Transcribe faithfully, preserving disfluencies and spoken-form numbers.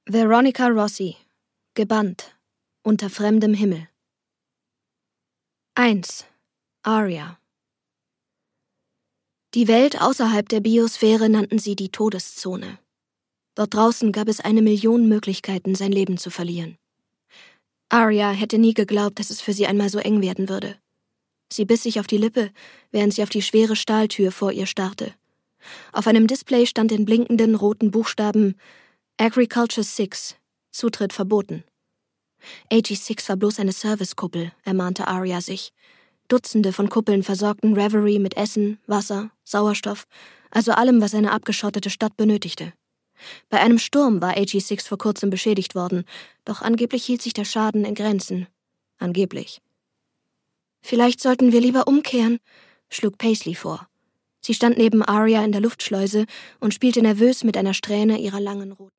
Veronica Rossi. Gebannt. Unter fremdem Himmel. eins. Aria. Die Welt außerhalb der Biosphäre nannten sie die Todeszone. Dort draußen gab es eine Million Möglichkeiten, sein Leben zu verlieren. Aria hätte nie geglaubt, dass es für sie einmal so eng werden würde. Sie biss sich auf die Lippe, während sie auf die schwere Stahltür vor ihr starrte. Auf einem Display stand in blinkenden roten Buchstaben Agriculture six, Zutritt verboten. A G six war bloß eine Servicekuppel, ermahnte Aria sich. Dutzende von Kuppeln versorgten Reverie mit Essen, Wasser, Sauerstoff, also allem, was eine abgeschottete Stadt benötigte. Bei einem Sturm war A G six vor kurzem beschädigt worden, doch angeblich hielt sich der Schaden in Grenzen. Angeblich. »Vielleicht sollten wir lieber umkehren«, schlug Paisley vor. Sie stand neben Aria in der Luftschleuse und spielte nervös mit einer Strähne ihrer langen roten